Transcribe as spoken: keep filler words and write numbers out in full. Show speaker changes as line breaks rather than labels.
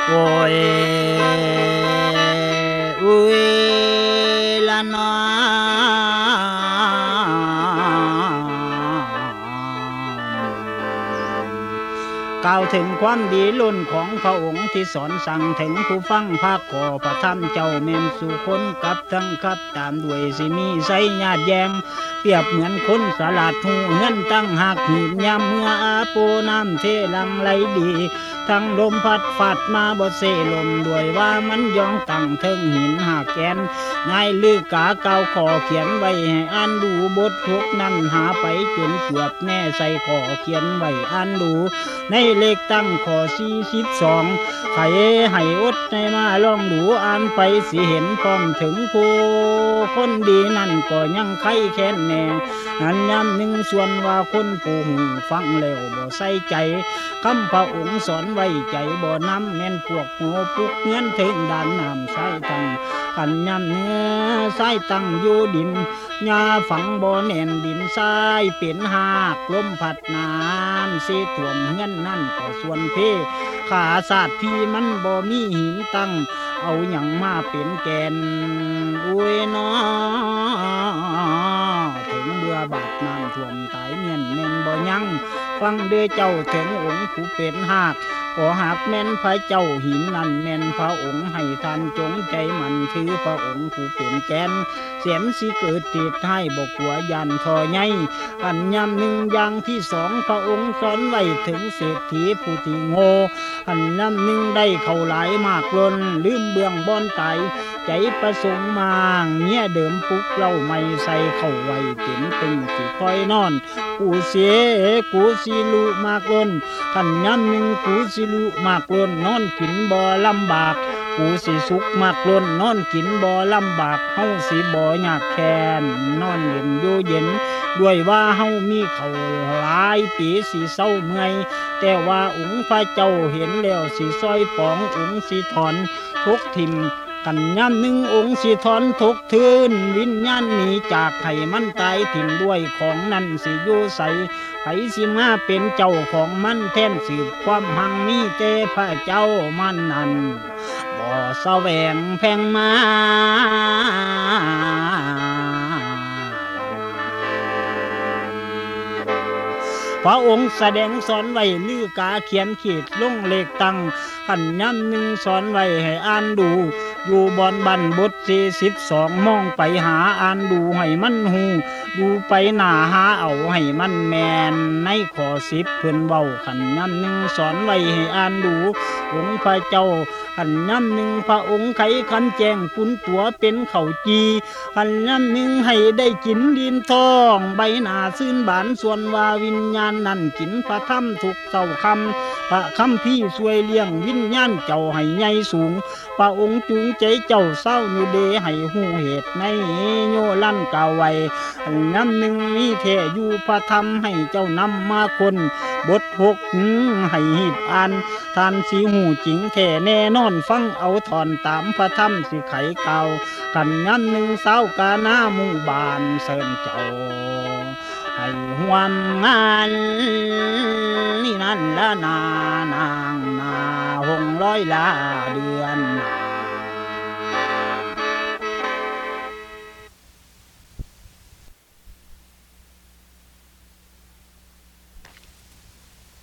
โอ้ยอุ้ยละนอกล่าวถึงความดีล้นของพระองค์ที่สอนสั่งถึงผู้ฟังภาคขอพระธรรมเจ้าแม่นสู่คนกับทั้งคับตามด้วยสิมีไสญาติแยงเปรียบเหมือนคนสลัดหูเงินตั้งหักหีบยามเมื่ออาโปน้ำเทลังไหลดีทั้งลมพัดฟาดมาบ่เสลมด้วยว่ามันยองตั้งเทิงหินหากแกนนายลือกาเก่าขอเขียนไว้ให้อ่านดูบททุกนั้นหาไปจนจวบแน่ใส่ขอเขียนไว้อ่านดูในเลขตั้งขอสี่สิบสองใครให้อดในมาลองดูอ่านไปสิเห็นพร้อมถึงผู้คนดีนั่นก็ยังไข้แค้นแน่อันยำหนึ่งส่วนว่าคนผู้หูฟังแล้วบ่ใส่ใจคำพระองค์สอนไว้ใจบ่นำแม่นพวกโง่ปุกเงินถึงด่านน้ำใส่ตังขันยำเนื้อใส่ตังอยู่ดินยาฝังบ่แน่นดินทรายเป็นหากลมพัดน้ำสีถ่วมเงินนั่นก็ส่วนเพขาศาสตร์พี่มันบ่มีหินตั้งเอาอย่างมาเป็นแกนอุ้ยน้อถึงเบื่อบาดน้ำท่วมตายเมียนเม่นบ่ยังฟังเด้อเจ้าถึงองค์ผู้เป็นหากก็หากแม่นพระเจ้าหินนั่นแม่นพระองค์ให้ท่านจงใจมันถือพระองค์ผู้เป็นแกนเสียนสิเกิดติดให้บกหัวยันทอใหญ่อันยำหนึ่งอย่างที่สองพระองค์สอนไว้ถึงเศรษฐีผู้ที่โง่อันยำหนึ่งได้เข้าหลายมากล้นลืมเบื้องบอนไตใจประสงค์มางเงี้ยเดิมปุกเล่าไม่ใส่เข้าไว้เต็มตึงสิคอยนอนกูเสียกูสิลุมากล้นขันย้ำหนึ่งกูสิลุมากล้นนอนกินบ่ลำบากกูสิสุกมากล้นนอนกินบ่ลำบากเฮาสิบ่ยากแค้นนอนเย็นอยู่เย็นด้วยว่าเฮามีเขาหลายปีสิเศร้าเมื่อยแต่ว่าองค์พระเจ้าเห็นแล้วสิซอยปององค์สิถอนทุกทิมกันยามหนึ่งองค์สิถอนทุกทืนวิญญาณหนีจากให้มันตายถิ่มด้วยของนั้นสิอยู่ใสไผสิมาเป็นเจ้าของมันแทนสืบความหังมีแต่พระเจ้ามันนั้นบ่แสวงแพงมาพระองค์แสดงสอนไว้ลือกาเขียนขีดลงเลขตั้งขันย้ำหนึ่งสอนไว้ให้อ่านดูอยู่บอนบันบทสี่สิบสองมองไปหาอ่านดูให้มันหูดูไปหน้าหาเอาให้มันแมนในข้อสิบเพิ่นเว้าขันย้ำหนึ่งสอนไว้ให้อ่านดูองค์พระเจ้าขันย้ำหนึ่งพระองค์ไขคำแจ้งปุนตัวเป็นเข่าจีขันย้ำหนึ่งให้ได้กินดินทองใบหน้าซื่นบานส่วนว่าวิญญาณนั่นกินพระธรรมทุกเจ้าคำพระคำพี่ช่วยเลี้ยงวิญญาณเจ้าให้ใหญ่สูงพระองค์จูงใจเจ้าเศร้าอยู่เดให้หูเหตุในโยลั่นกาไว้น้ำหนึ่งมีแท้อยู่พระธรรมให้เจ้านำมาคนบทหกให้หีบอ่านท่านสีหูจริงแท้แน่นอนฟังเอาถอนตามพระธรรมสิไขเก่ากันน้ำหนึ่งเศร้ากาหน้ามุ่งบานเสริมเจ้าให้ห่วมงานนี่นั่นละนานางนาหงร้อยลาเดือน